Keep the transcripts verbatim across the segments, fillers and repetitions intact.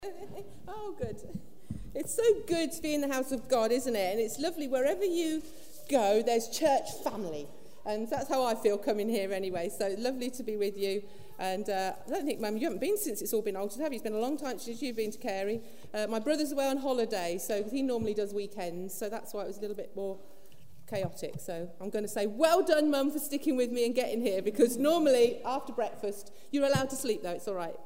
Oh, good. It's so good to be in the house of God, isn't it? And it's lovely wherever you go, there's church family. And that's how I feel coming here anyway. So lovely to be with you. And uh, I don't think, Mum, you haven't been since it's all been altered, have you? It's been a long time since you've been to Carey. Uh, my brother's away on holiday, so he normally does weekends. So that's why it was a little bit more chaotic. So I'm going to say, well done, Mum, for sticking with me and getting here. Because normally, after breakfast, you're allowed to sleep, though. It's all right.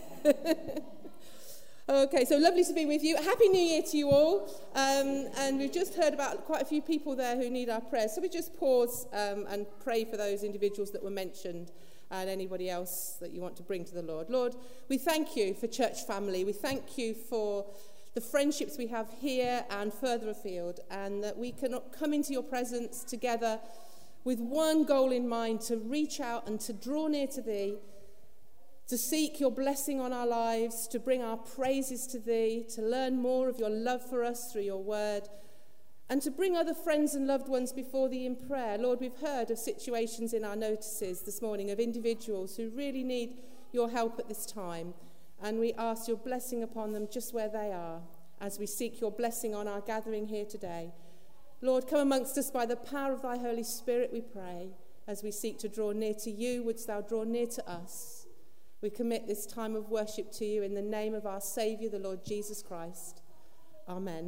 Okay, so lovely to be with you. Happy New Year to you all. Um, and we've just heard about quite a few people there who need our prayers. So we just pause um, and pray for those individuals that were mentioned and anybody else that you want to bring to the Lord. Lord, we thank you for church family. We thank you for the friendships we have here and further afield, and that we can come into your presence together with one goal in mind, to reach out and to draw near to thee, to seek your blessing on our lives, to bring our praises to thee, to learn more of your love for us through your word, and to bring other friends and loved ones before thee in prayer. Lord, we've heard of situations in our notices this morning of individuals who really need your help at this time, and we ask your blessing upon them just where they are as we seek your blessing on our gathering here today. Lord, come amongst us by the power of thy Holy Spirit, we pray, as we seek to draw near to you. Wouldst thou draw near to us? We commit this time of worship to you in the name of our Saviour, the Lord Jesus Christ. Amen.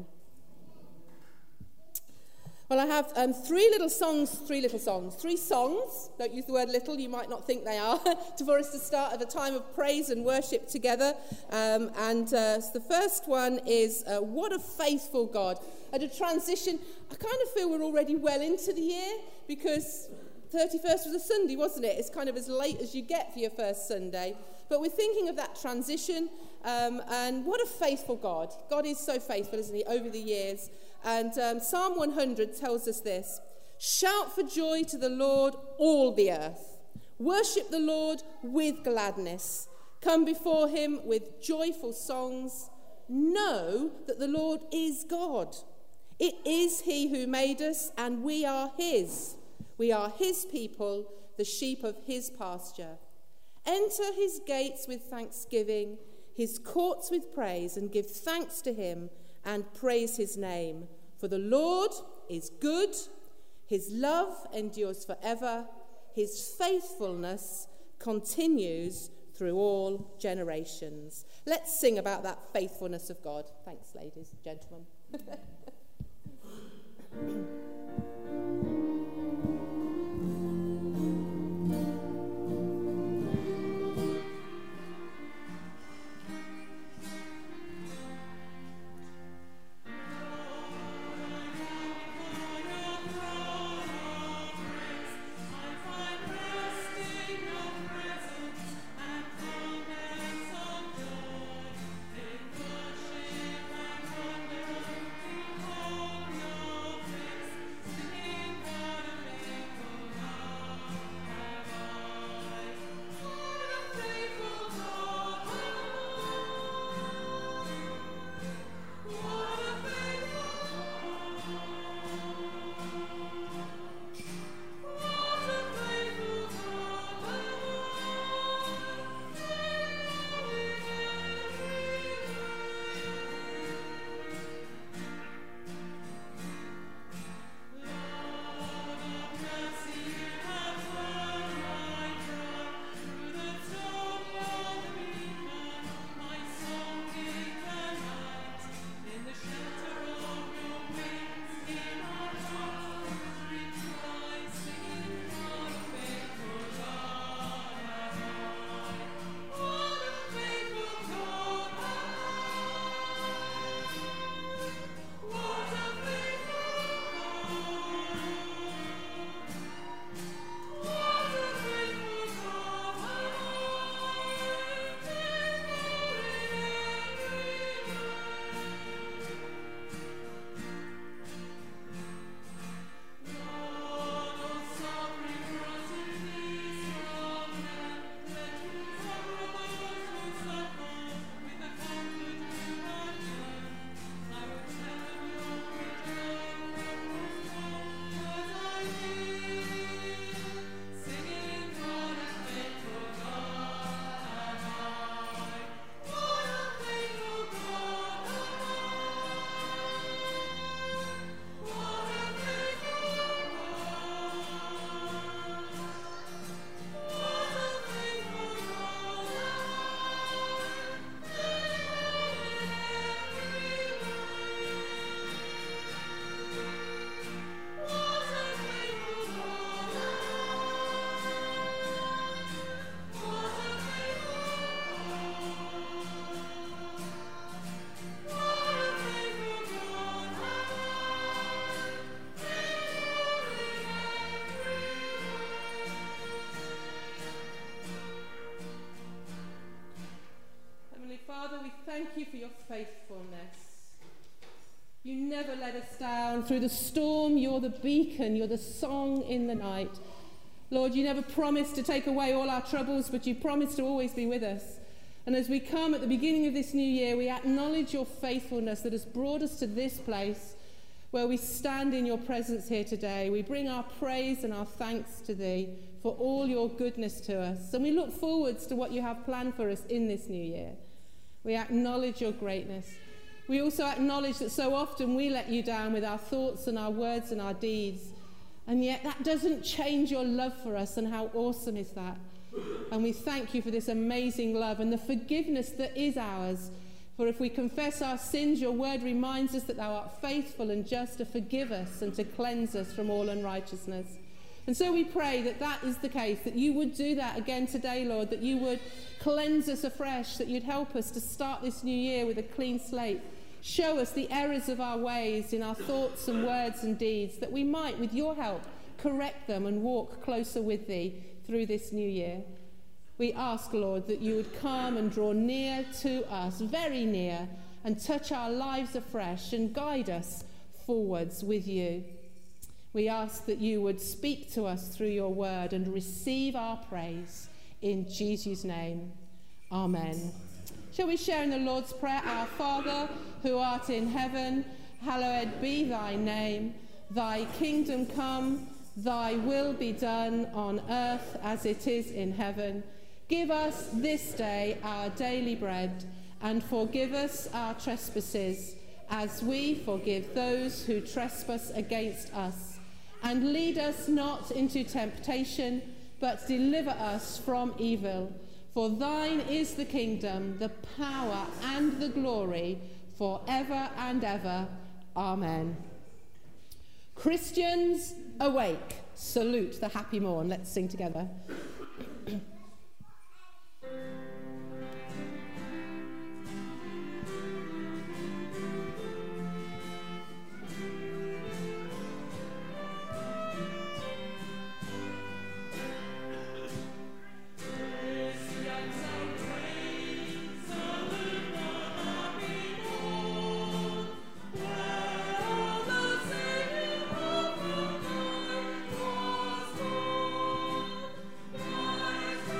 Well, I have um, three little songs, three little songs, three songs, don't use the word little, you might not think they are, to, for us to start at a time of praise and worship together. Um, and uh, so the first one is, uh, What a Faithful God. At a transition, I kind of feel we're already well into the year, because thirty-first was a Sunday, wasn't it? It's kind of as late as you get for your first Sunday. But we're thinking of that transition, um, and what a faithful God. God is so faithful, isn't he, over the years. And um, Psalm one hundred tells us this: Shout for joy to the Lord, all the earth. Worship the Lord with gladness. Come before him with joyful songs. Know that the Lord is God. It is he who made us, and we are his. We are his people, the sheep of his pasture. Enter his gates with thanksgiving, his courts with praise, and give thanks to him and praise his name. For the Lord is good, his love endures forever, his faithfulness continues through all generations. Let's sing about that faithfulness of God. Thanks, ladies and gentlemen. for your faithfulness. You never let us down. Through the storm, you're the beacon, you're the song in the night. Lord, you never promised to take away all our troubles, but you promised to always be with us. And as we come at the beginning of this new year, we acknowledge your faithfulness that has brought us to this place where we stand in your presence here today. We bring our praise and our thanks to thee for all your goodness to us. And we look forwards to what you have planned for us in this new year. We acknowledge your greatness. We also acknowledge that so often we let you down with our thoughts and our words and our deeds. And yet that doesn't change your love for us, and how awesome is that? And we thank you for this amazing love and the forgiveness that is ours. For if we confess our sins, your word reminds us that thou art faithful and just to forgive us and to cleanse us from all unrighteousness. And so we pray that that is the case, that you would do that again today, Lord, that you would cleanse us afresh, that you'd help us to start this new year with a clean slate. Show us the errors of our ways in our thoughts and words and deeds, that we might, with your help, correct them and walk closer with thee through this new year. We ask, Lord, that you would come and draw near to us, very near, and touch our lives afresh and guide us forwards with you. We ask that you would speak to us through your word and receive our praise in Jesus' name. Amen. Shall we share in the Lord's Prayer? Our Father, who art in heaven, hallowed be thy name. Thy kingdom come, thy will be done on earth as it is in heaven. Give us this day our daily bread, and forgive us our trespasses, as we forgive those who trespass against us. And lead us not into temptation, but deliver us from evil. For thine is the kingdom, the power, and the glory, forever and ever. Amen. Christians, awake. Salute the happy morn. Let's sing together. Christ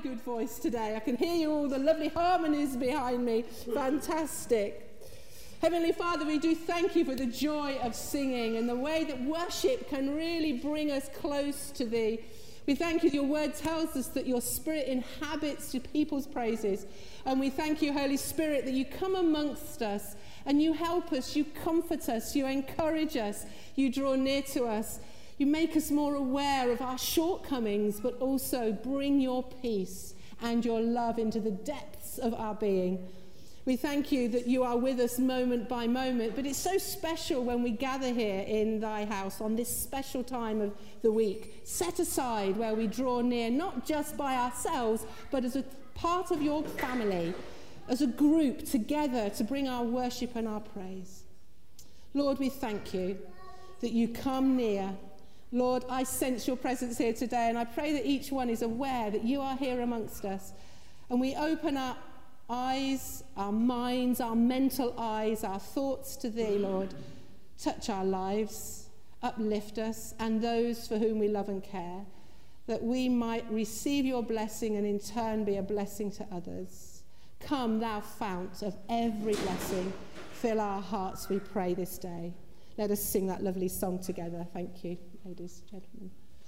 good voice today. I can hear you all the lovely harmonies behind me. Fantastic. Heavenly Father, we do thank you for the joy of singing and the way that worship can really bring us close to thee. We thank you, your word tells us that your spirit inhabits your people's praises. And we thank you, Holy Spirit, that you come amongst us and you help us, you comfort us, you encourage us, you draw near to us. You make us more aware of our shortcomings, but also bring your peace and your love into the depths of our being. We thank you that you are with us moment by moment, but it's so special when we gather here in thy house on this special time of the week, set aside where we draw near, not just by ourselves, but as a part of your family, as a group together to bring our worship and our praise. Lord, we thank you that you come near. Lord, I sense your presence here today, and I pray that each one is aware that you are here amongst us. And we open our eyes, our minds, our mental eyes, our thoughts to thee, Lord. Touch our lives, uplift us, and those for whom we love and care, that we might receive your blessing and in turn be a blessing to others. Come, thou fount of every blessing, fill our hearts, we pray this day. Let us sing that lovely song together. Thank you, ladies and gentlemen.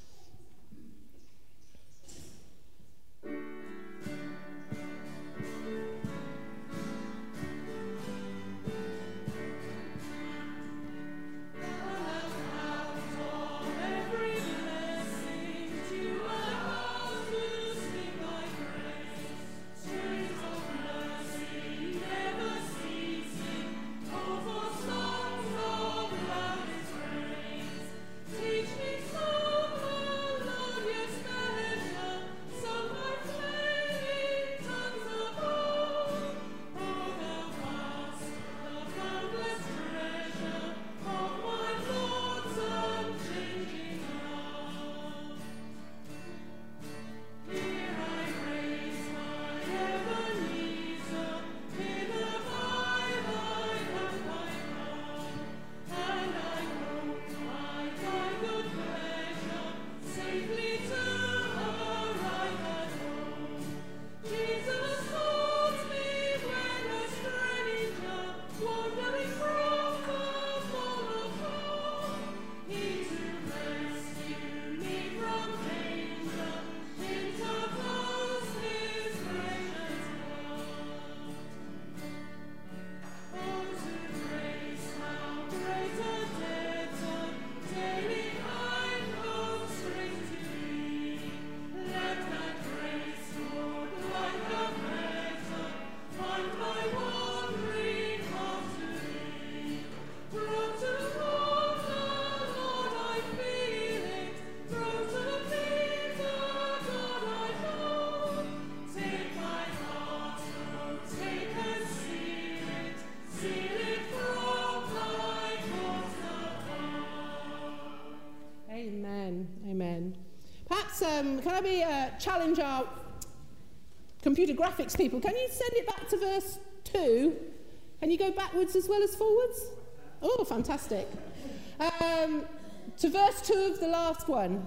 Um, can I be uh, challenge our computer graphics people? Can you send it back to verse two? Can you go backwards as well as forwards? Oh, fantastic. Um, to verse two of the last one.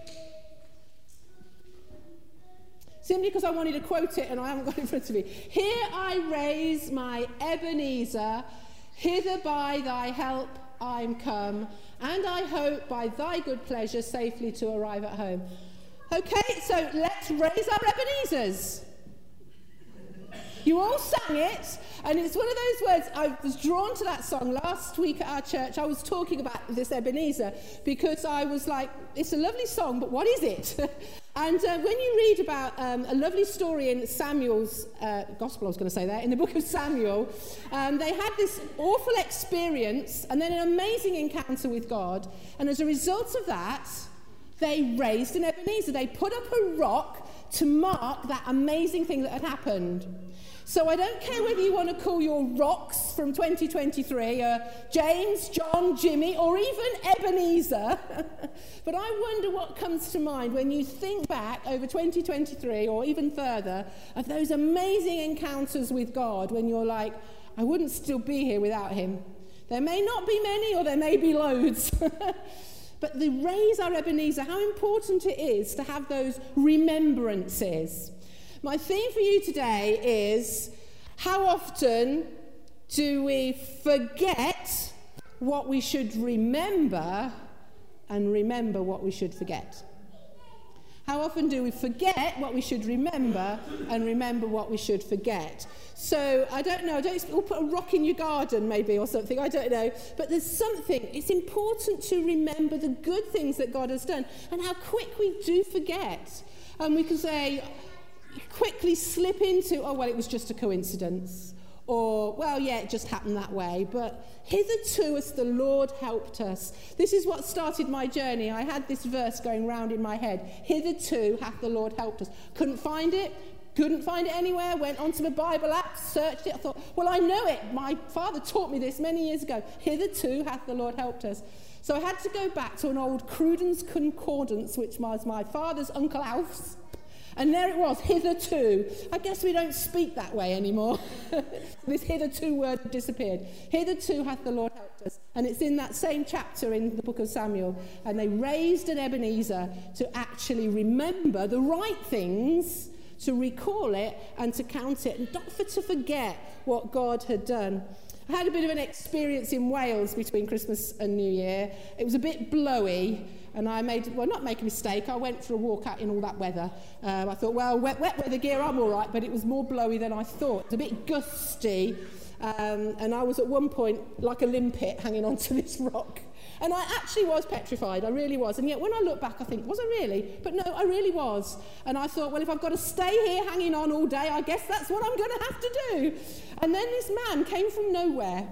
Simply because I wanted to quote it and I haven't got it in front of me. Here I raise my Ebenezer, hither by thy help I'm come, and I hope by thy good pleasure safely to arrive at home. Okay, so let's raise our Ebenezers. You all sang it, and it's one of those words. I was drawn to that song last week at our church. I was talking about this Ebenezer because I was like, it's a lovely song, but what is it? And uh, when you read about um, a lovely story in Samuel's uh, gospel, I was going to say that, in the book of Samuel, um, they had this awful experience and then an amazing encounter with God. And as a result of that, they raised an Ebenezer. They put up a rock to mark that amazing thing that had happened. So I don't care whether you want to call your rocks from twenty twenty-three uh, James, John, Jimmy, or even Ebenezer. But I wonder what comes to mind when you think back over twenty twenty-three or even further of those amazing encounters with God when you're like, I wouldn't still be here without him. There may not be many or there may be loads. But the raise our Ebenezer, how important it is to have those remembrances. My theme for you today is, how often do we forget what we should remember and remember what we should forget? How often do we forget what we should remember and remember what we should forget? So, I don't know, I don't we'll put a rock in your garden maybe or something, I don't know. But there's something, it's important to remember the good things that God has done and how quick we do forget. And we can say, quickly slip into, oh, well, it was just a coincidence. Or, well, yeah, it just happened that way. But hitherto as the Lord helped us. This is what started my journey. I had this verse going round in my head. Hitherto hath the Lord helped us. Couldn't find it. Couldn't find it anywhere. Went onto the Bible app, searched it. I thought, well, I know it. My father taught me this many years ago. Hitherto hath the Lord helped us. So I had to go back to an old Cruden's Concordance, which was my father's Uncle Alf's. And there it was, hitherto. I guess we don't speak that way anymore. This hitherto word disappeared. Hitherto hath the Lord helped us. And it's in that same chapter in the book of Samuel. And they raised an Ebenezer to actually remember the right things, to recall it and to count it, and not for to forget what God had done. I had a bit of an experience in Wales between Christmas and New Year. It was a bit blowy. And I made, well, not make a mistake, I went for a walk out in all that weather. Um, I thought, well, wet, wet weather gear, I'm all right, but it was more blowy than I thought. It was a bit gusty, um, and I was at one point like a limpet hanging onto this rock. And I actually was petrified, I really was. And yet when I look back, I think, was I really? But no, I really was. And I thought, well, if I've got to stay here hanging on all day, I guess that's what I'm going to have to do. And then this man came from nowhere.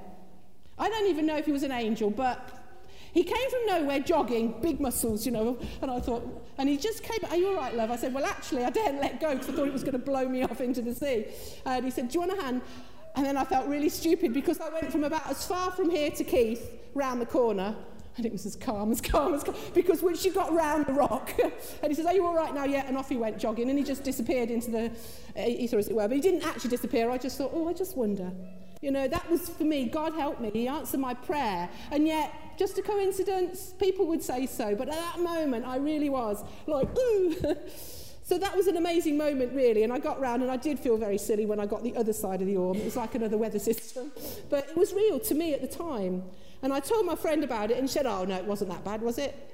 I don't even know if he was an angel, but he came from nowhere jogging, big muscles, you know, and I thought, and he just came, are you all right, love? I said, well, actually, I daren't let go because I thought it was going to blow me off into the sea. And he said, do you want a hand? And then I felt really stupid because I went from about as far from here to Keith, round the corner, and it was as calm, as calm, as calm, because once you got round the rock, and he says, are you all right now? Yeah, and off he went jogging, and he just disappeared into the ether, as it were. But he didn't actually disappear. I just thought, oh, I just wonder. You know, that was for me, God helped me. He answered my prayer. And yet, just a coincidence? People would say so. But at that moment, I really was like, ooh. So that was an amazing moment, really. And I got round and I did feel very silly when I got the other side of the orb. It was like another weather system. But it was real to me at the time. And I told my friend about it and she said, oh, no, it wasn't that bad, was it?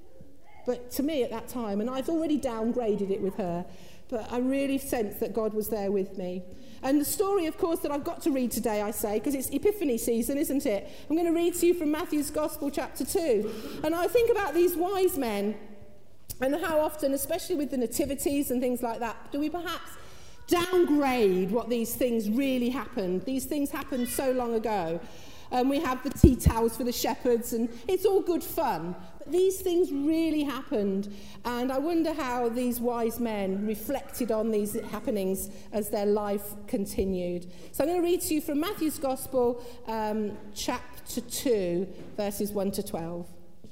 But to me at that time, and I've already downgraded it with her, but I really sensed that God was there with me. And the story, of course, that I've got to read today, I say, because it's Epiphany season, isn't it? I'm going to read to you from Matthew's Gospel, chapter two. And I think about these wise men and how often, especially with the nativities and things like that, do we perhaps downgrade what these things really happened? These things happened so long ago. And we have the tea towels for the shepherds, and it's all good fun. But these things really happened. And I wonder how these wise men reflected on these happenings as their life continued. So I'm going to read to you from Matthew's Gospel, um, chapter two, verses one to twelve.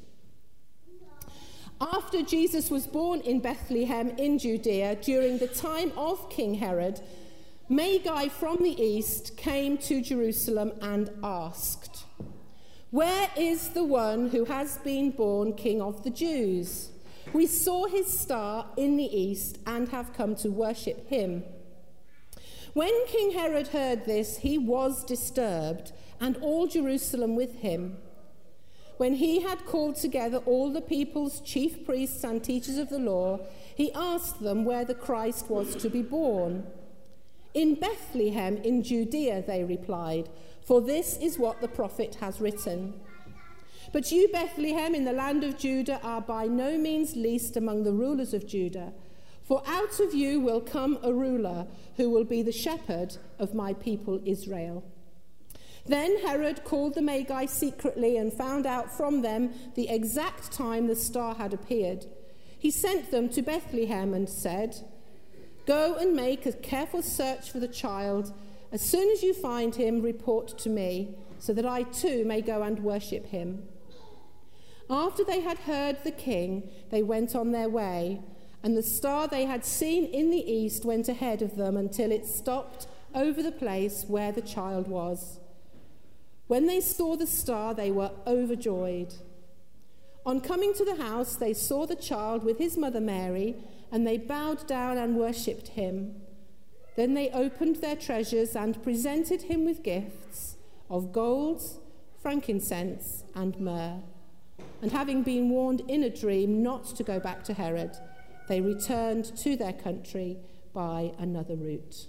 After Jesus was born in Bethlehem in Judea during the time of King Herod, Magi from the east came to Jerusalem and asked, where is the one who has been born King of the Jews? We saw his star in the east and have come to worship him. When King Herod heard this, he was disturbed, and all Jerusalem with him. When he had called together all the people's chief priests and teachers of the law, he asked them where the Christ was to be born. In Bethlehem in Judea, they replied, for this is what the prophet has written. But you, Bethlehem, in the land of Judah, are by no means least among the rulers of Judah, for out of you will come a ruler who will be the shepherd of my people Israel. Then Herod called the Magi secretly and found out from them the exact time the star had appeared. He sent them to Bethlehem and said, go and make a careful search for the child. As soon as you find him, report to me, so that I too may go and worship him. After they had heard the king, they went on their way, and the star they had seen in the east went ahead of them until it stopped over the place where the child was. When they saw the star, they were overjoyed. On coming to the house, they saw the child with his mother Mary, and they bowed down and worshipped him. Then they opened their treasures and presented him with gifts of gold, frankincense, and myrrh. And having been warned in a dream not to go back to Herod, they returned to their country by another route.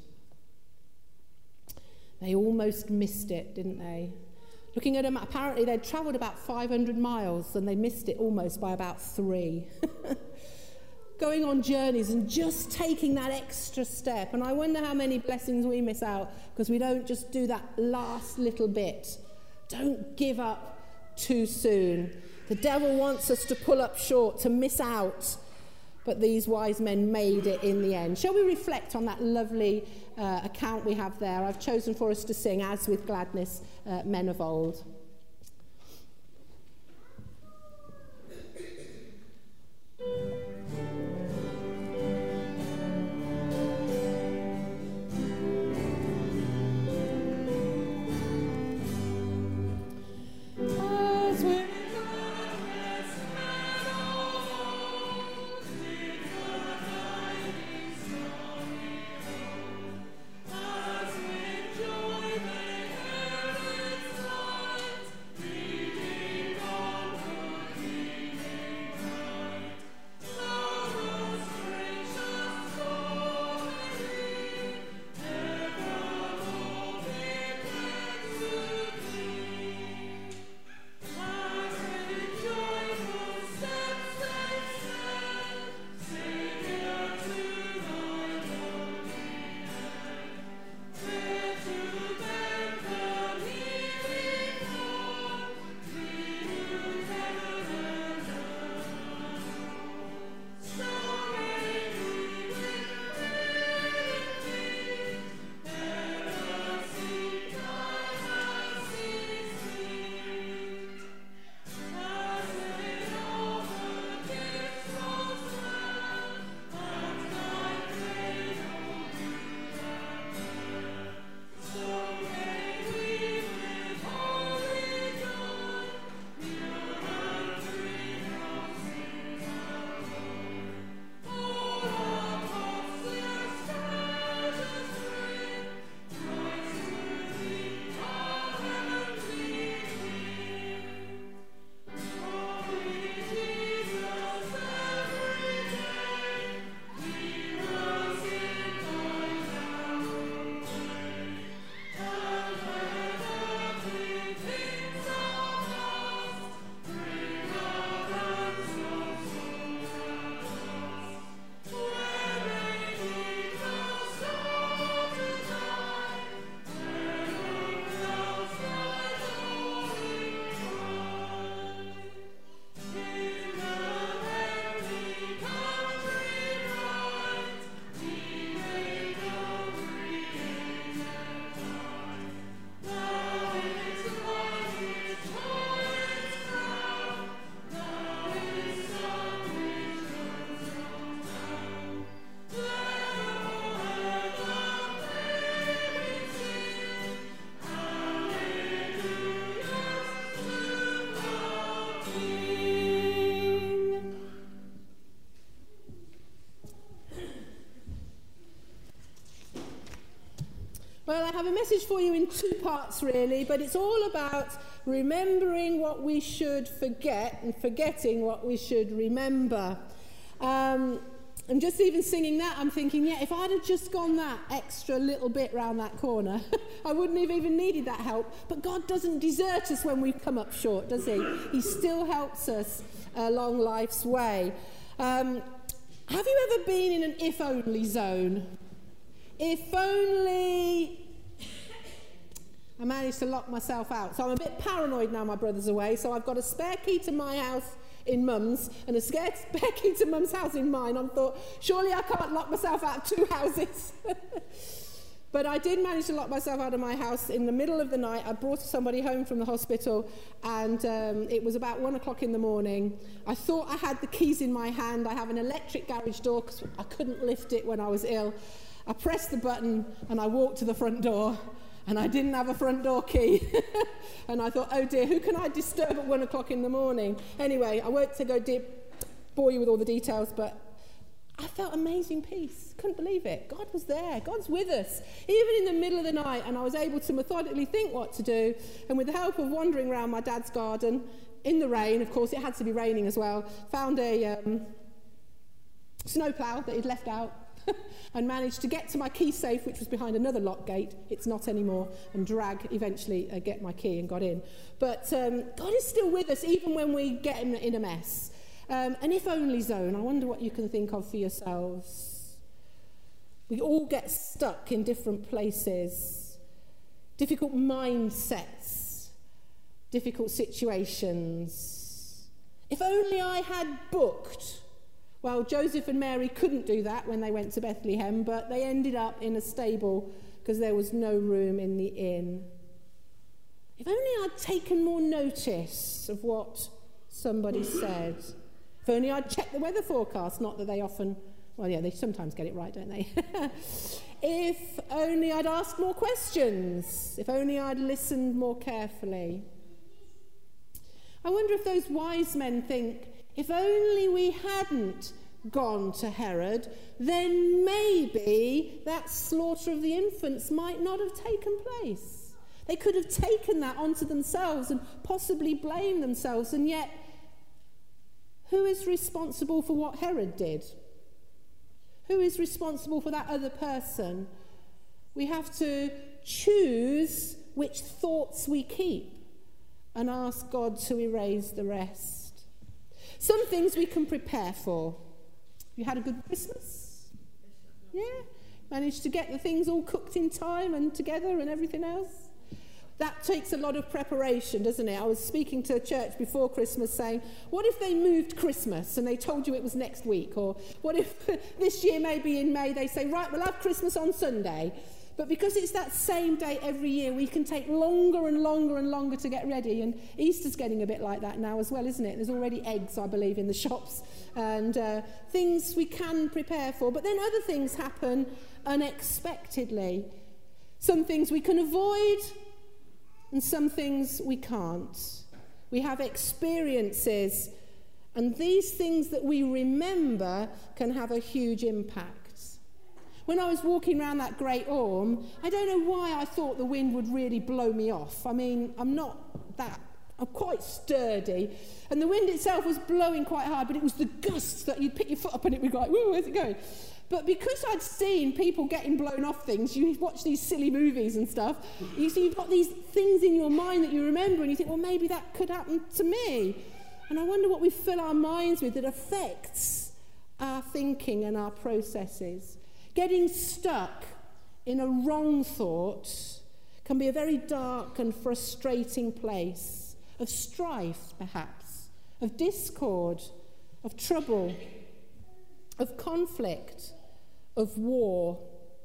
They almost missed it, didn't they? Looking at them, apparently they'd travelled about five hundred miles and they missed it almost by about three. Going on journeys and just taking that extra step. And I wonder how many blessings we miss out because we don't just do that last little bit. Don't give up too soon. The devil wants us to pull up short, to miss out. But these wise men made it in the end. Shall we reflect on that lovely uh, account we have there? I've chosen for us to sing, As with Gladness, uh, Men of Old. Well, I have a message for you in two parts, really, but it's all about remembering what we should forget and forgetting what we should remember. Um, and just even singing that, I'm thinking, yeah, if I'd have just gone that extra little bit round that corner, I wouldn't have even needed that help. But God doesn't desert us when we come up short, does he? He still helps us along life's way. Um, have you ever been in an if-only zone? If only I managed to lock myself out. So I'm a bit paranoid now my brother's away, so I've got a spare key to my house in Mum's and a spare key to Mum's house in mine. I thought, surely I can't lock myself out of two houses. But I did manage to lock myself out of my house in the middle of the night. I brought somebody home from the hospital, and um, it was about one o'clock in the morning. I thought I had the keys in my hand. I have an electric garage door because I couldn't lift it when I was ill. I pressed the button and I walked to the front door, and I didn't have a front door key. And I thought, oh dear, who can I disturb at one o'clock in the morning? Anyway, I won't to go deep, bore you with all the details, but I felt amazing peace. Couldn't believe it. God was there. God's with us. Even in the middle of the night, and I was able to methodically think what to do. And with the help of wandering around my dad's garden, in the rain, of course, it had to be raining as well, found a um, snowplow that he'd left out and managed to get to my key safe, which was behind another lock gate. It's not anymore, and drag eventually uh, get my key and got in. But um, God is still with us, even when we get in, in a mess. Um, an if only zone, I wonder what you can think of for yourselves. We all get stuck in different places, difficult mindsets, difficult situations. If only I had booked. Well, Joseph and Mary couldn't do that when they went to Bethlehem, but they ended up in a stable because there was no room in the inn. If only I'd taken more notice of what somebody said. If only I'd checked the weather forecast, not that they often, well, yeah, they sometimes get it right, don't they? If only I'd asked more questions. If only I'd listened more carefully. I wonder if those wise men think, if only we hadn't gone to Herod, then maybe that slaughter of the infants might not have taken place. They could have taken that onto themselves and possibly blamed themselves, and yet, who is responsible for what Herod did? Who is responsible for that other person? We have to choose which thoughts we keep and ask God to erase the rest. Some things we can prepare for. You had a good Christmas? Yeah? Managed to get the things all cooked in time and together and everything else? That takes a lot of preparation, doesn't it? I was speaking to a church before Christmas saying, what if they moved Christmas and they told you it was next week? Or what if this year, maybe in May, they say, right, we'll have Christmas on Sunday. But because it's that same day every year, we can take longer and longer and longer to get ready. And Easter's getting a bit like that now as well, isn't it? There's already eggs, I believe, in the shops. And uh, things we can prepare for. But then other things happen unexpectedly. Some things we can avoid, and some things we can't. We have experiences, and these things that we remember can have a huge impact. When I was walking around that Great Orme, I don't know why I thought the wind would really blow me off. I mean, I'm not that, I'm quite sturdy, and the wind itself was blowing quite hard, but it was the gusts that you'd pick your foot up and it would go like, whoa, where's it going? But because I'd seen people getting blown off things, you watch these silly movies and stuff, you see you've got these things in your mind that you remember, and you think, well, maybe that could happen to me. And I wonder what we fill our minds with that affects our thinking and our processes. Getting stuck in a wrong thought can be a very dark and frustrating place of strife, perhaps, of discord, of trouble, of conflict, of war,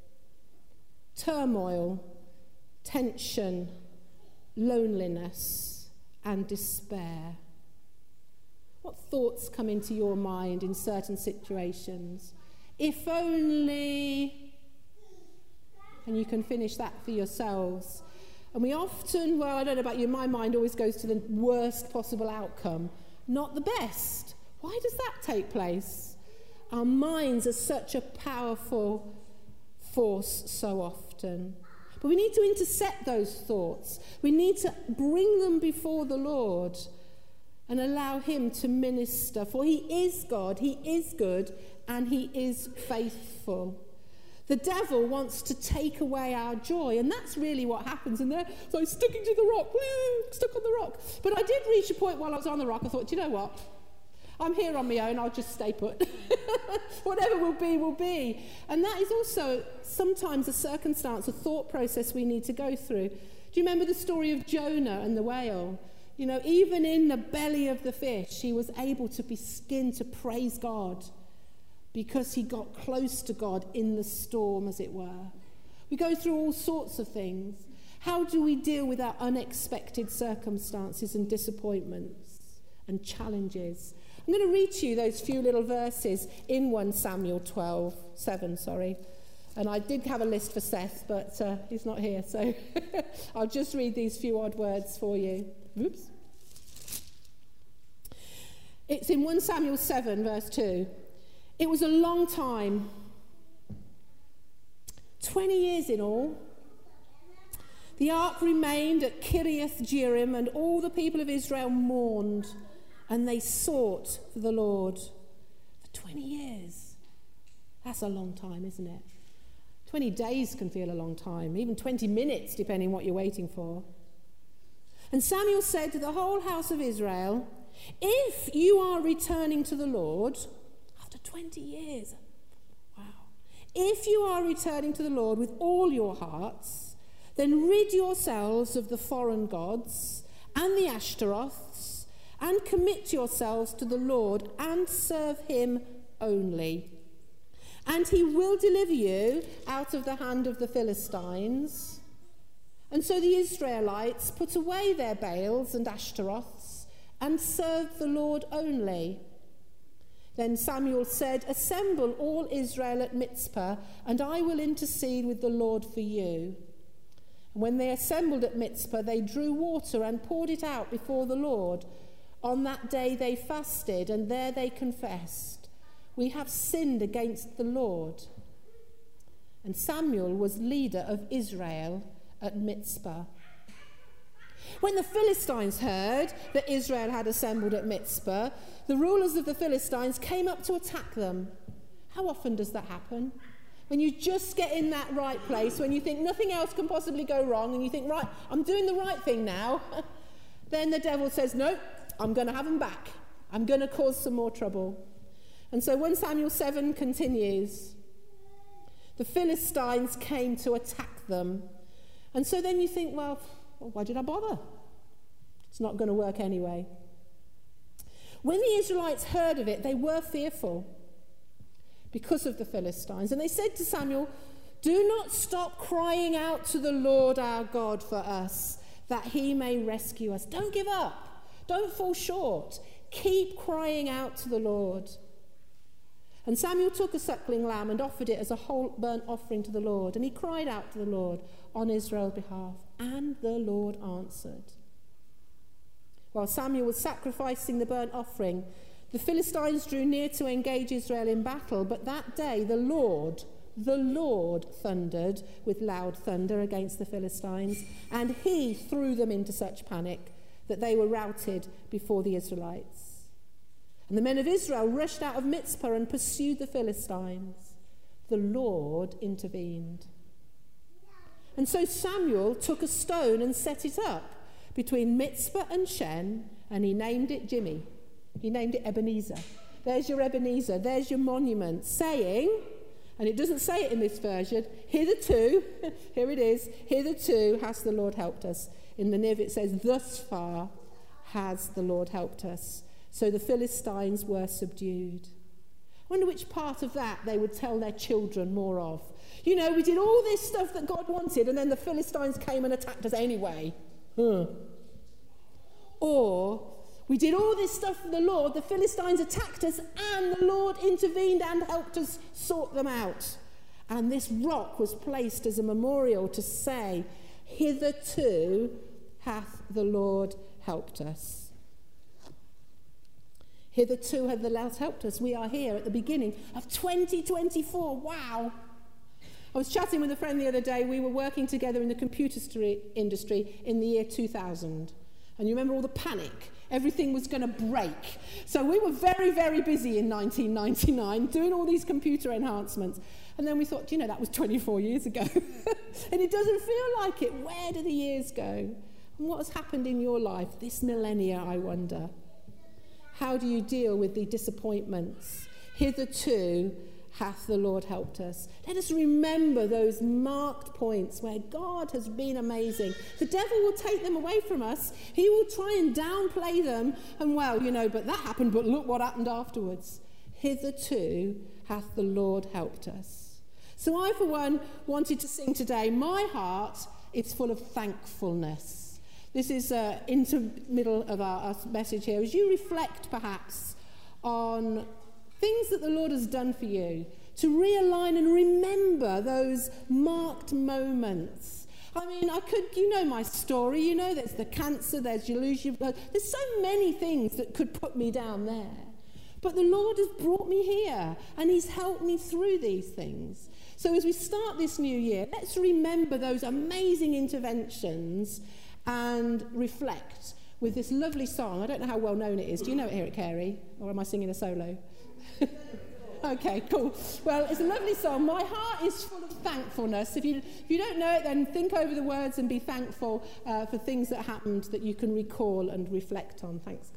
turmoil, tension, loneliness, and despair. What thoughts come into your mind in certain situations? If only, and you can finish that for yourselves. And we often, well, I don't know about you, my mind always goes to the worst possible outcome, not the best. Why does that take place? Our minds are such a powerful force so often. But we need to intercept those thoughts. We need to bring them before the Lord and allow him to minister. For he is God, he is good, and he is faithful. The devil wants to take away our joy, and that's really what happens in there. So I'm sticking to the rock, stuck on the rock. But I did reach a point while I was on the rock, I thought, do you know what? I'm here on my own, I'll just stay put. Whatever will be, will be. And that is also sometimes a circumstance, a thought process we need to go through. Do you remember the story of Jonah and the whale? You know, even in the belly of the fish, he was able to be skinned to praise God because he got close to God in the storm, as it were. We go through all sorts of things. How do we deal with our unexpected circumstances and disappointments and challenges? I'm going to read to you those few little verses in First Samuel twelve, seven, sorry. And I did have a list for Seth, but uh, he's not here, so I'll just read these few odd words for you. Oops. It's in First Samuel seven, verse two. It was a long time. twenty years in all. The ark remained at Kiriath Jearim, and all the people of Israel mourned, and they sought for the Lord. For twenty years. That's a long time, isn't it? twenty days can feel a long time, even twenty minutes, depending what you're waiting for. And Samuel said to the whole house of Israel, if you are returning to the Lord, after twenty years, wow, if you are returning to the Lord with all your hearts, then rid yourselves of the foreign gods and the Ashtaroths, and commit yourselves to the Lord and serve him only. And he will deliver you out of the hand of the Philistines. And so the Israelites put away their Baals and Ashtaroths and served the Lord only. Then Samuel said, assemble all Israel at Mizpah, and I will intercede with the Lord for you. And when they assembled at Mizpah, they drew water and poured it out before the Lord. On that day they fasted, and there they confessed, we have sinned against the Lord. And Samuel was leader of Israel at Mizpah. When the Philistines heard that Israel had assembled at Mizpah, the rulers of the Philistines came up to attack them. How often does that happen? When you just get in that right place, when you think nothing else can possibly go wrong, and you think, right, I'm doing the right thing now, then the devil says, no, I'm going to have them back. I'm going to cause some more trouble. And so First Samuel seven continues, the Philistines came to attack them. And so then you think, well, why did I bother? It's not going to work anyway. When the Israelites heard of it, they were fearful because of the Philistines. And they said to Samuel, do not stop crying out to the Lord our God for us, that he may rescue us. Don't give up. Don't fall short. Keep crying out to the Lord. And Samuel took a suckling lamb and offered it as a whole burnt offering to the Lord. And he cried out to the Lord on Israel's behalf. And the Lord answered. While Samuel was sacrificing the burnt offering, the Philistines drew near to engage Israel in battle. But that day the Lord, the Lord thundered with loud thunder against the Philistines. And he threw them into such panic that they were routed before the Israelites. And the men of Israel rushed out of Mizpah and pursued the Philistines. The Lord intervened. And so Samuel took a stone and set it up between Mizpah and Shen, and he named it Jimmy. He named it Ebenezer. There's your Ebenezer, there's your monument, saying, and it doesn't say it in this version, hitherto, here it is, hitherto has the Lord helped us. In the Niv it says, thus far has the Lord helped us. So the Philistines were subdued. I wonder which part of that they would tell their children more of. You know, we did all this stuff that God wanted, and then the Philistines came and attacked us anyway. Huh. Or, we did all this stuff for the Lord, the Philistines attacked us, and the Lord intervened and helped us sort them out. And this rock was placed as a memorial to say, hitherto hath the Lord helped us. Hitherto hath the Lord helped us. We are here at the beginning of twenty twenty-four. Wow. I was chatting with a friend the other day. We were working together in the computer industry in the year two thousand. And you remember all the panic. Everything was going to break. So we were very, very busy in nineteen ninety-nine doing all these computer enhancements. And then we thought, you know, that was twenty-four years ago. And it doesn't feel like it. Where do the years go? And what has happened in your life this millennia, I wonder? How do you deal with the disappointments? Hitherto hath the Lord helped us. Let us remember those marked points where God has been amazing. The devil will take them away from us. He will try and downplay them. And well, you know, but that happened, but look what happened afterwards. Hitherto hath the Lord helped us. So I, for one, wanted to sing today, my heart is full of thankfulness. This is uh, into middle of our, our message here. As you reflect, perhaps, on things that the Lord has done for you, to realign and remember those marked moments. I mean, I could, you know my story. You know, there's the cancer, there's you lose your blood. There's so many things that could put me down there. But the Lord has brought me here, and he's helped me through these things. So as we start this new year, let's remember those amazing interventions and reflect with this lovely song. I don't know how well known it is. Do you know it, Eric Carey? Or am I singing a solo? Okay, cool. Well, it's a lovely song. My heart is full of thankfulness. If you, if you don't know it, then think over the words and be thankful uh, for things that happened that you can recall and reflect on. Thanks.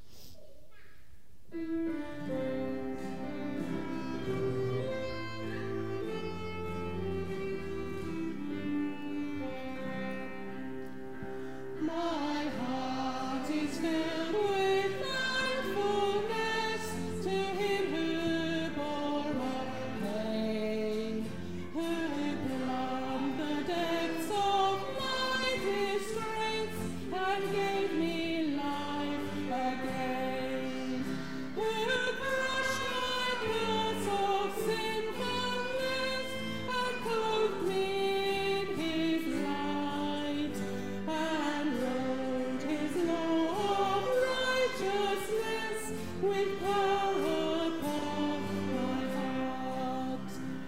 My heart is filled with thankfulness to him who bore my pain, who plumbed the depths of my distress and gave me life again, who crushed my curse of sinfulness and clothed me in his light, and wrote his law of righteousness with power upon my heart.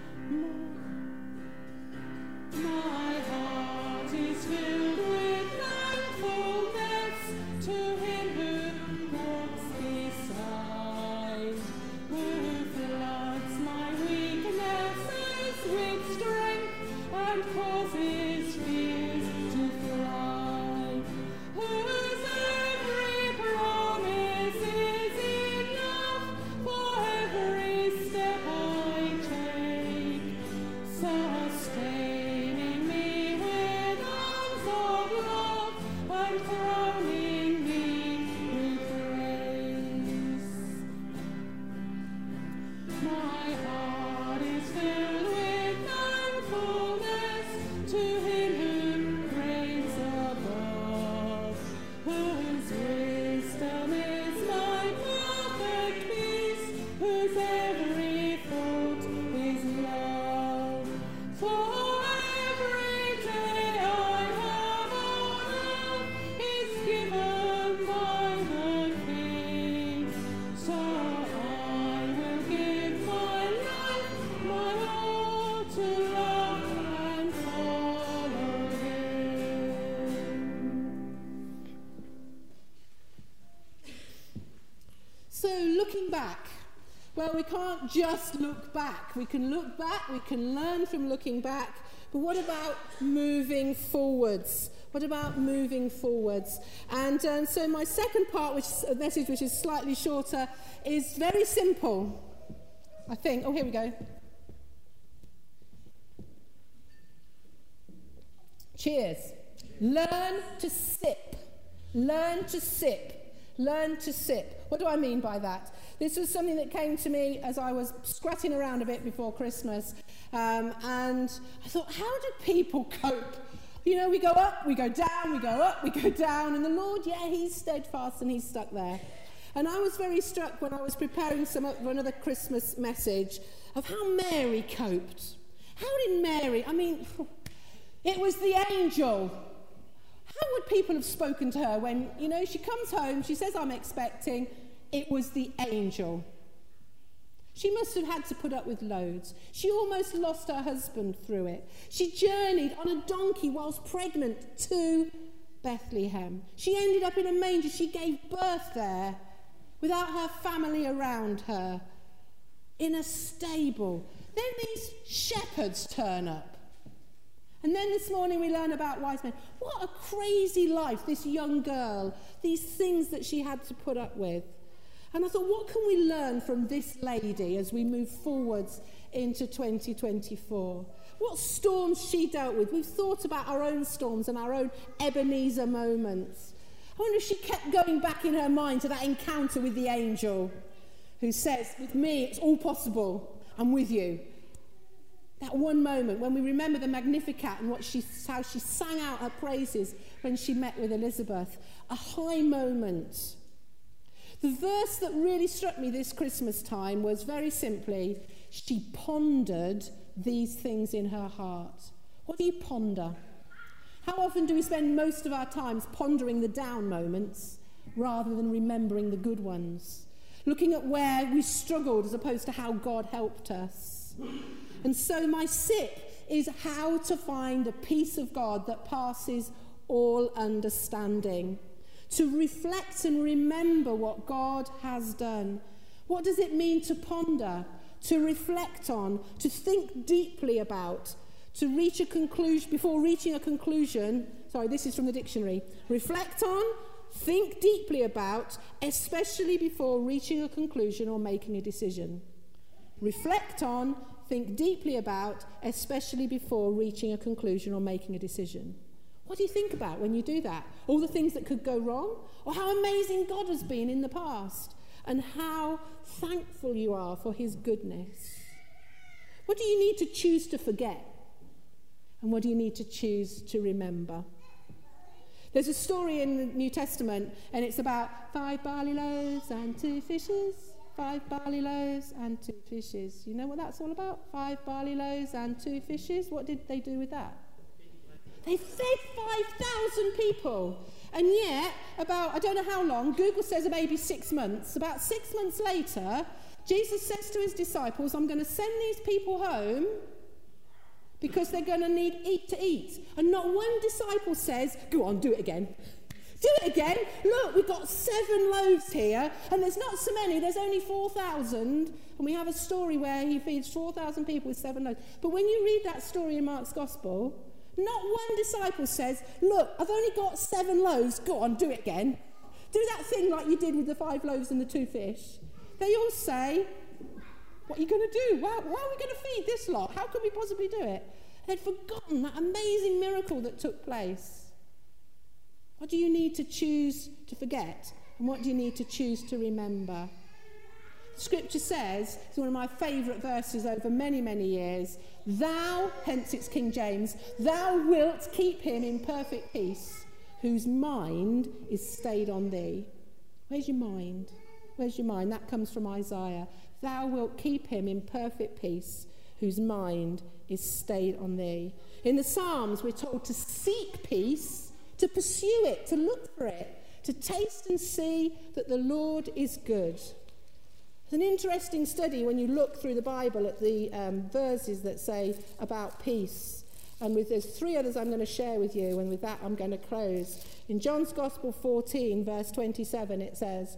My heart is filled with thankfulness to him who walks beside, who floods my weaknesses with strength and causes fears to fly, whose every promise is enough for every step I take, sustaining me with arms of love and crowning me with grace. My heart is filled with thankfulness to him who reigns above, whose wisdom is my perfect peace, whose every thought is love. For every day I have on earth is given by the King, so I will give my life, my all, to love and follow him. So looking back, well, we can't just look back. We can look back, we can learn from looking back, but what about moving forwards? What about moving forwards? And um, so my second part, which is a message which is slightly shorter, is very simple, I think. Oh, here we go. Cheers. Learn to sip. Learn to sip. Learn to sip. What do I mean by that? This was something that came to me as I was scratching around a bit before Christmas. Um, and I thought, how do people cope? You know, we go up, we go down, we go up, we go down. And the Lord, yeah, he's steadfast and he's stuck there. And I was very struck when I was preparing some for another Christmas message of how Mary coped. How did Mary, I mean, it was the angel. How would people have spoken to her when, you know, she comes home, she says, I'm expecting. It was the angel. She must have had to put up with loads. She almost lost her husband through it. She journeyed on a donkey whilst pregnant to Bethlehem. She ended up in a manger. She gave birth there without her family around her, in a stable. Then these shepherds turn up. And then this morning we learn about wise men. What a crazy life, this young girl, these things that she had to put up with. And I thought, what can we learn from this lady as we move forwards into twenty twenty-four? What storms she dealt with. We've thought about our own storms and our own Ebenezer moments. I wonder if she kept going back in her mind to that encounter with the angel who says, with me, it's all possible. I'm with you. That one moment when we remember the Magnificat and what she, how she sang out her praises when she met with Elizabeth. A high moment. The verse that really struck me this Christmas time was very simply, she pondered these things in her heart. What do you ponder? How often do we spend most of our times pondering the down moments rather than remembering the good ones? looking at where we struggled as opposed to how God helped us. And so my sip is how to find the peace of God that passes all understanding. To reflect and remember what God has done. What does it mean to ponder? To reflect on, to think deeply about, to reach a conclusion, before reaching a conclusion, sorry, this is from the dictionary, reflect on, think deeply about, especially before reaching a conclusion or making a decision. Reflect on, think deeply about, especially before reaching a conclusion or making a decision. What do you think about when you do that? All the things that could go wrong? Or how amazing God has been in the past? And how thankful you are for his goodness? What do you need to choose to forget? And what do you need to choose to remember? There's a story in the New Testament, and it's about five barley loaves and two fishes. Five barley loaves and two fishes. You know what that's all about? Five barley loaves and two fishes. What did they do with that? They fed five thousand people. And yet, about, I don't know how long, Google says maybe six months, about six months later, Jesus says to his disciples, I'm going to send these people home because they're going to need eat to eat. And not one disciple says, go on, do it again. Do it again. Look, we've got seven loaves here, and there's not so many, there's only four thousand. And we have a story where he feeds four thousand people with seven loaves. But when you read that story in Mark's Gospel, not one disciple says, look, I've only got seven loaves, go on, do it again. Do that thing like you did with the five loaves and the two fish. They all say, what are you going to do? Why, why are we going to feed this lot? How can we possibly do it? They'd forgotten that amazing miracle that took place. What do you need to choose to forget? And what do you need to choose to remember? Scripture says, it's one of my favourite verses over many, many years, thou, hence it's King James, thou wilt keep him in perfect peace, whose mind is stayed on thee. Where's your mind? Where's your mind? That comes from Isaiah. Thou wilt keep him in perfect peace, whose mind is stayed on thee. In the Psalms, we're told to seek peace, to pursue it, to look for it, to taste and see that the Lord is good. It's an interesting study when you look through the Bible at the um, verses that say about peace. And with there's three others I'm going to share with you, and with that I'm going to close. In John's Gospel fourteen, verse twenty-seven, it says,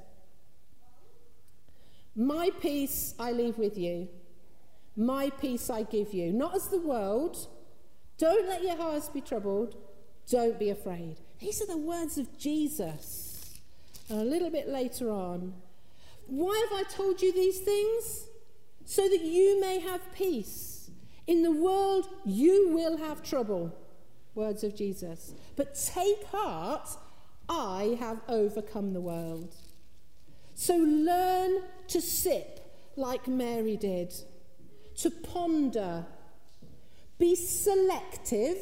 my peace I leave with you, my peace I give you, not as the world. Don't let your hearts be troubled. Don't be afraid. These are the words of Jesus. And a little bit later on, why have I told you these things? So that you may have peace. In the world you will have trouble. Words of Jesus. But take heart, I have overcome the world. So learn to sip like Mary did. To ponder. Be selective.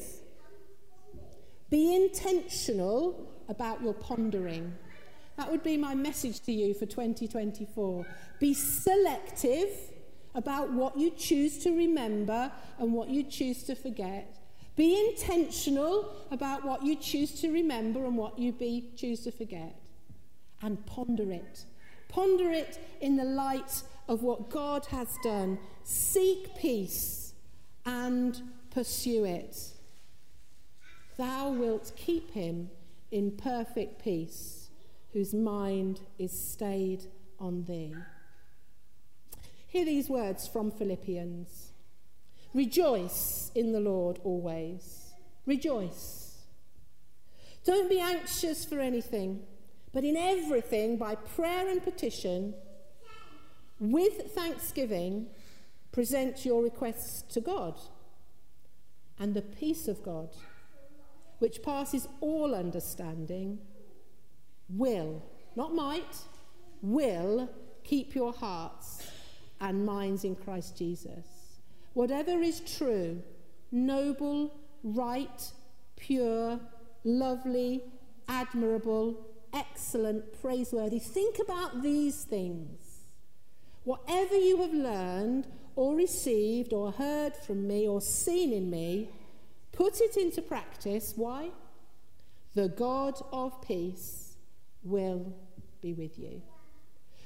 Be intentional about your pondering. That would be my message to you for twenty twenty-four. Be selective about what you choose to remember and what you choose to forget. Be intentional about what you choose to remember and what you be, choose to forget. And ponder it. Ponder it in the light of what God has done. Seek peace and pursue it. Thou wilt keep him in perfect peace, whose mind is stayed on thee. Hear these words from Philippians. Rejoice in the Lord always. Rejoice. Don't be anxious for anything, but in everything, by prayer and petition, with thanksgiving, present your requests to God. And the peace of God, which passes all understanding, will, not might, will keep your hearts and minds in Christ Jesus. Whatever is true, noble, right, pure, lovely, admirable, excellent, praiseworthy, think about these things. Whatever you have learned or received or heard from me or seen in me, put it into practice. Why? The God of peace will be with you.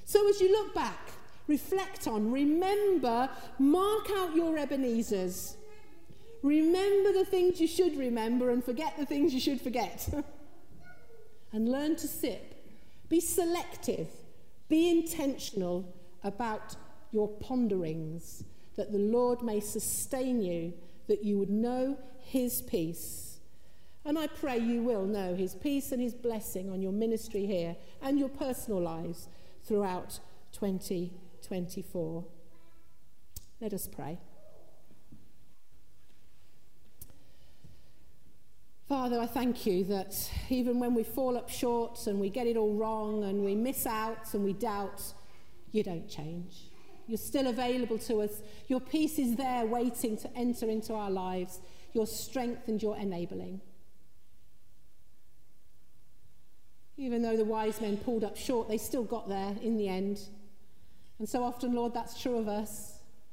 So as you look back, reflect on, remember, mark out your Ebenezers. Remember the things you should remember and forget the things you should forget. And learn to sip. Be selective. Be intentional about your ponderings, that the Lord may sustain you, that you would know his peace. And I pray you will know his peace and his blessing on your ministry here and your personal lives throughout twenty twenty-four. Let us pray. Father, I thank you that even when we fall up short and we get it all wrong and we miss out and we doubt, you don't change. You're still available to us. Your peace is there waiting to enter into our lives, your strength and your enabling. Even though the wise men pulled up short, they still got there in the end. And so often, Lord, that's true of us.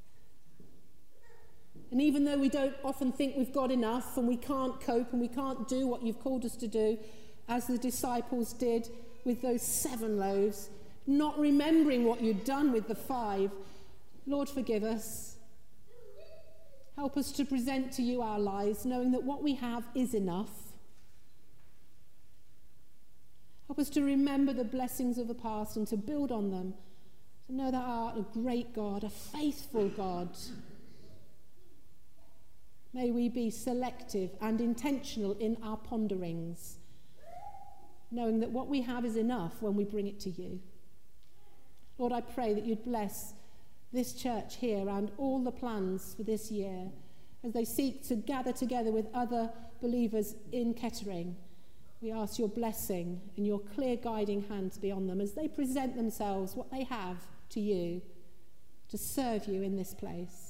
And even though we don't often think we've got enough and we can't cope and we can't do what you've called us to do, as the disciples did with those seven loaves, not remembering what you'd done with the five, Lord, forgive us. Help us to present to you our lives, knowing that what we have is enough. Help us to remember the blessings of the past and to build on them, to know that thou art a great God, a faithful God. May we be selective and intentional in our ponderings, knowing that what we have is enough when we bring it to you. Lord, I pray that you'd bless this church here and all the plans for this year as they seek to gather together with other believers in Kettering. We ask your blessing and your clear guiding hand to be on them as they present themselves, what they have, to you, to serve you in this place.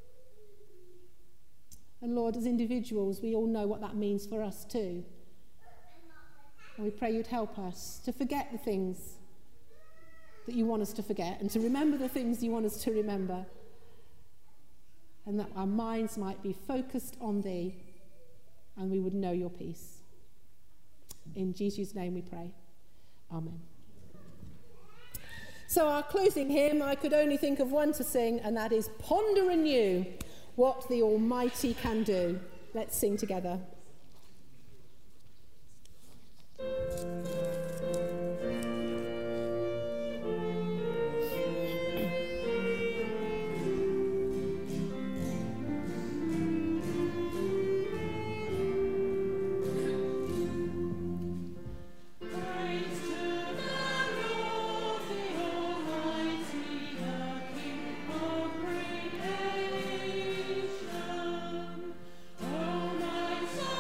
And Lord, as individuals, we all know what that means for us too. And we pray you'd help us to forget the things that you want us to forget and to remember the things you want us to remember. And that our minds might be focused on thee and we would know your peace. In Jesus' name we pray. Amen. So our closing hymn, I could only think of one to sing, and that is Ponder Anew What the Almighty Can Do. Let's sing together. Oh, my soul.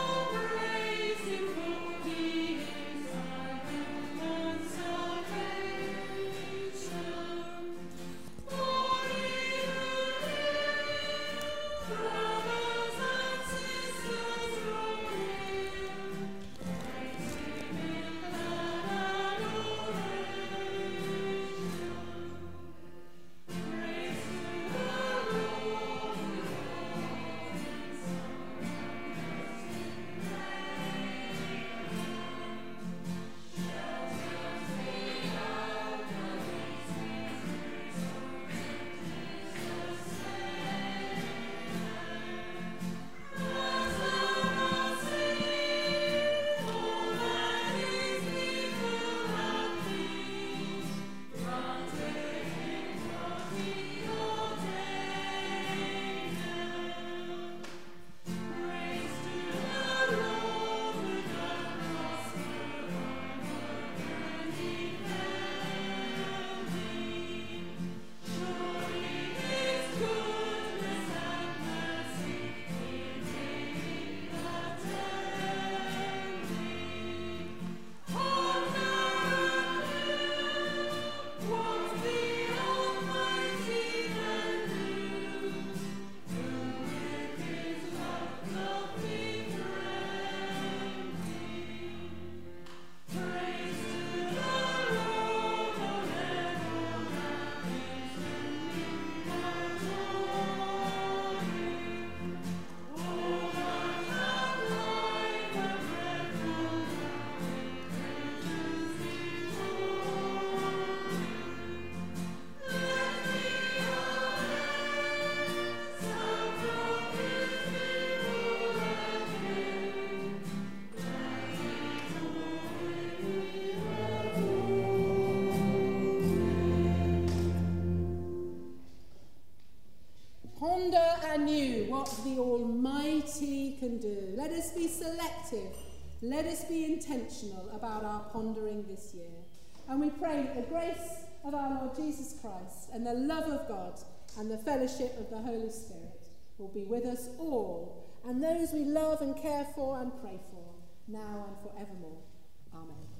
anew what the Almighty can do. Let us be selective. Let us be intentional about our pondering this year. And we pray that the grace of our Lord Jesus Christ and the love of God and the fellowship of the Holy Spirit will be with us all, and those we love and care for and pray for, now and forevermore. Amen.